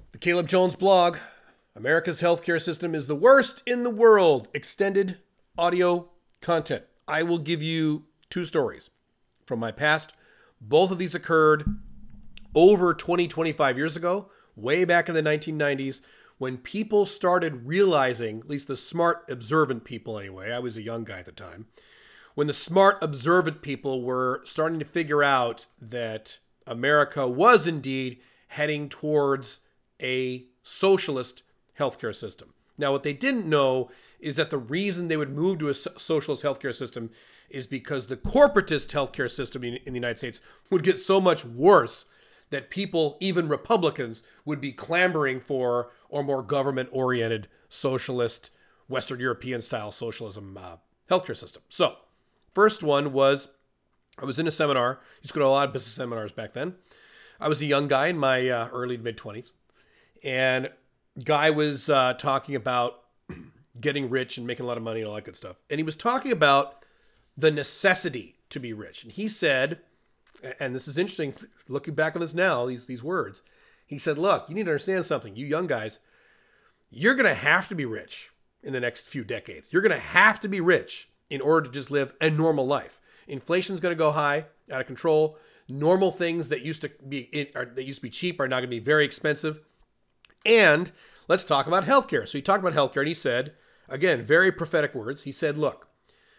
The Caleb Jones blog. America's healthcare system is the worst in the world. Extended audio content. I will give you two stories from my past. Both of these occurred over 20, 25 years ago, way back in the 1990s, when people started realizing, at least the smart, observant people anyway, I was a young guy at the time, when the smart, observant people were starting to figure out that America was indeed heading towards a socialist healthcare system. Now, what they didn't know is that the reason they would move to a socialist healthcare system is because the corporatist healthcare system in the United States would get so much worse that people, even Republicans, would be clamoring for a more government-oriented socialist, Western European-style socialism healthcare system. So, first one was, I was in a seminar. I used to go to a lot of business seminars back then. I was a young guy in my early to mid-20s. And guy was talking about getting rich and making a lot of money and all that good stuff. And he was talking about the necessity to be rich. And he said, and this is interesting, looking back on this now, these words, he said, look, you need to understand something. You young guys, you're going to have to be rich in the next few decades. You're going to have to be rich in order to just live a normal life. Inflation's going to go high, out of control. Normal things that used to be cheap are now going to be very expensive. And let's talk about healthcare. So he talked about healthcare and he said, again, very prophetic words. He said, look,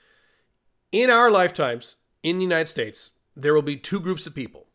in our lifetimes in the United States, there will be two groups of people.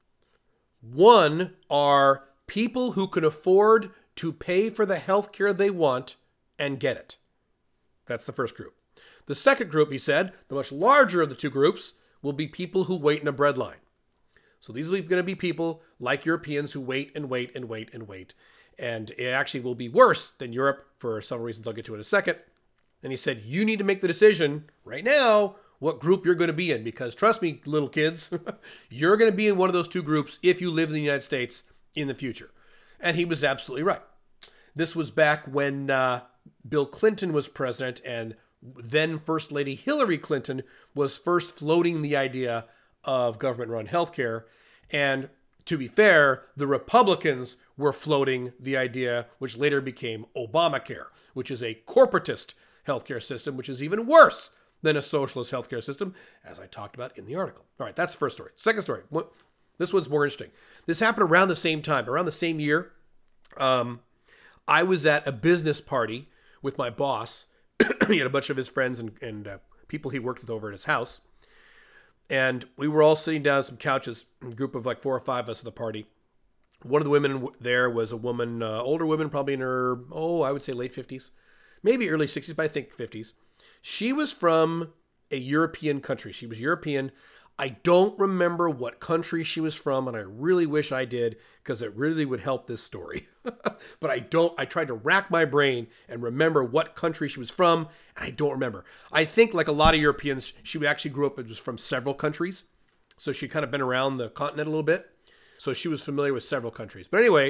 One are people who can afford to pay for the healthcare they want and get it. That's the first group. The second group, he said, the much larger of the two groups, will be people who wait in a breadline. So these are going to be people like Europeans who wait and wait and wait and wait. And it actually will be worse than Europe for some reasons I'll get to in a second. And he said, you need to make the decision right now what group you're going to be in. Because trust me, little kids, you're going to be in one of those two groups if you live in the United States in the future. And he was absolutely right. This was back when Bill Clinton was president and then First Lady Hillary Clinton was first floating the idea of government-run healthcare. And to be fair, the Republicans were floating the idea, which later became Obamacare, which is a corporatist healthcare system, which is even worse than a socialist healthcare system, as I talked about in the article. All right, that's the first story. Second story. This one's more interesting. This happened around the same time, around the same year. I was at a business party with my boss. He had a bunch of his friends and people he worked with over at his house. And we were all sitting down on some couches, a group of like 4 or 5 of us at the party. One of the women there was a woman, older woman, probably in her, I would say late 50s, maybe early 60s, but I think 50s. She was from a European country. She was European. I don't remember what country she was from, and I really wish I did because it really would help this story. But I don't. I tried to rack my brain and remember what country she was from, and I don't remember. I think like a lot of Europeans, she actually grew up and was from several countries. So she'd kind of been around the continent a little bit. So she was familiar with several countries. But anyway,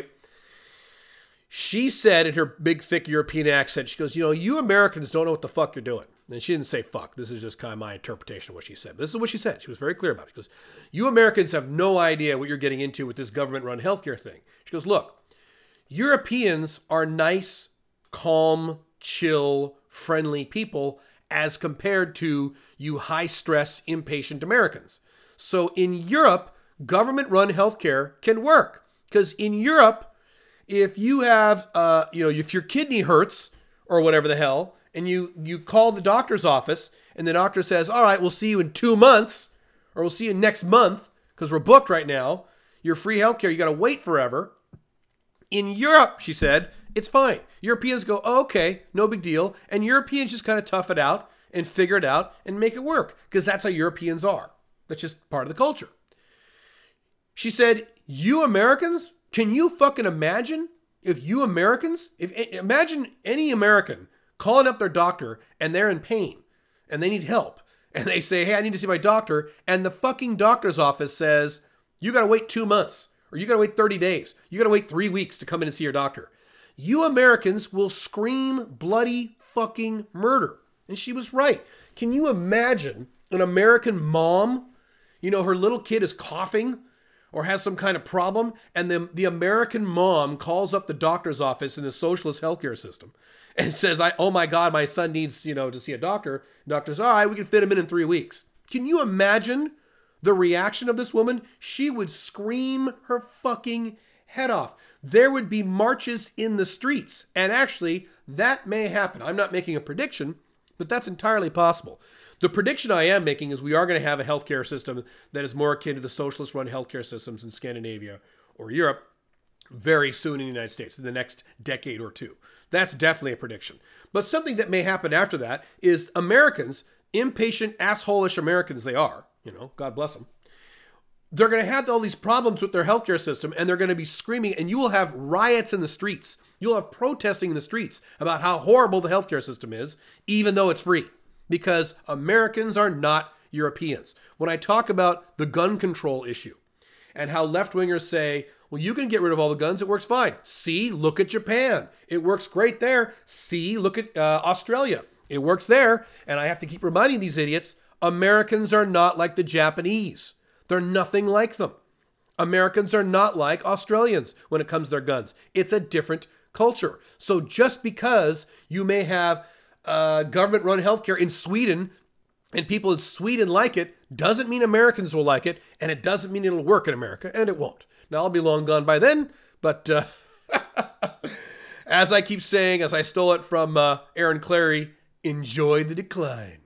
she said in her big, thick European accent, she goes, you Americans don't know what the fuck you're doing. And she didn't say fuck. This is just kind of my interpretation of what she said. But this is what she said. She was very clear about it. She goes, you Americans have no idea what you're getting into with this government-run healthcare thing. She goes, look, Europeans are nice, calm, chill, friendly people as compared to you high-stress, impatient Americans. So in Europe, government-run healthcare can work. Because in Europe, if you have, if your kidney hurts or whatever the hell, and you call the doctor's office and the doctor says, all right, we'll see you in 2 months or we'll see you next month because we're booked right now. You're free healthcare. You got to wait forever. In Europe, she said, it's fine. Europeans go, okay, no big deal. And Europeans just kind of tough it out and figure it out and make it work because that's how Europeans are. That's just part of the culture. She said, you Americans, can you fucking imagine if imagine any American calling up their doctor and they're in pain and they need help and they say, hey, I need to see my doctor. And the fucking doctor's office says, you got to wait 2 months or you got to wait 30 days. You got to wait 3 weeks to come in and see your doctor. You Americans will scream bloody fucking murder. And she was right. Can you imagine an American mom, her little kid is coughing or has some kind of problem, and the American mom calls up the doctor's office in the socialist healthcare system and says, "Oh my God, my son needs, to see a doctor." The doctor's, "All right, we can fit him in 3 weeks." Can you imagine the reaction of this woman? She would scream her fucking head off. There would be marches in the streets. And actually, that may happen. I'm not making a prediction, but that's entirely possible. The prediction I am making is we are going to have a healthcare system that is more akin to the socialist-run healthcare systems in Scandinavia or Europe very soon in the United States, in the next decade or two. That's definitely a prediction. But something that may happen after that is Americans, impatient, asshole-ish Americans they are, God bless them, they're going to have all these problems with their healthcare system, and they're going to be screaming, and you will have riots in the streets. You'll have protesting in the streets about how horrible the healthcare system is, even though it's free, because Americans are not Europeans. When I talk about the gun control issue and how left-wingers say, well, you can get rid of all the guns, it works fine. See, look at Japan. It works great there. See, look at Australia. It works there. And I have to keep reminding these idiots, Americans are not like the Japanese. They're nothing like them. Americans are not like Australians when it comes to their guns. It's a different culture. So just because you may have government-run healthcare in Sweden and people in Sweden like it, doesn't mean Americans will like it, and it doesn't mean it'll work in America, and it won't. Now, I'll be long gone by then, but as I keep saying, as I stole it from Aaron Clarey, enjoy the decline.